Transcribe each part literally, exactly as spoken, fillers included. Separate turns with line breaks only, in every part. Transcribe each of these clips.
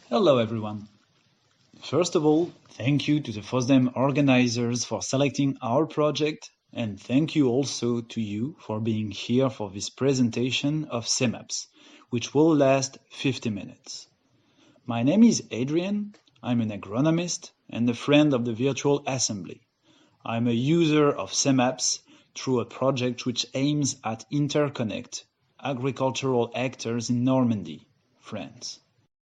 Hello everyone. First of all, thank you to the FOSDEM organizers for selecting our project, and thank you also to you for being here for this presentation of CEMAPS, which will last fifty minutes. My name is Adrian, I'm an agronomist and a friend of the Virtual Assembly. I'm a user of CEMAPS through a project which aims at interconnect agricultural actors in Normandy, France.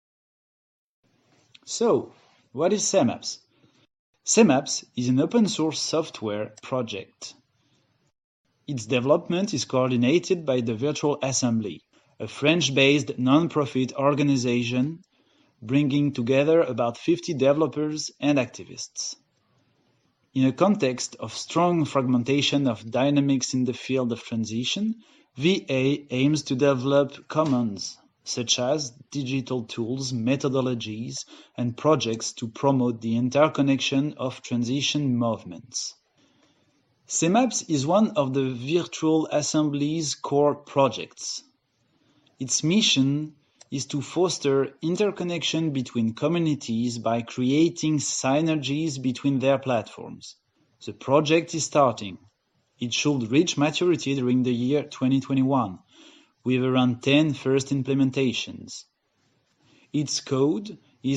So, what is CEMAPS? CEMAPS is an open-source software project. Its development is coordinated by the Virtual Assembly, a French-based non-profit organization bringing together about fifty developers and activists. In a context of strong fragmentation of dynamics in the field of transition, V A aims to develop commons such as digital tools, methodologies, and projects to promote the interconnection of transition movements. CEMAPS is one of the Virtual Assembly's core projects. Its mission is to foster interconnection between communities by creating synergies between their platforms. The project is starting. It should reach maturity during the year twenty twenty-one. With around ten first implementations. Its code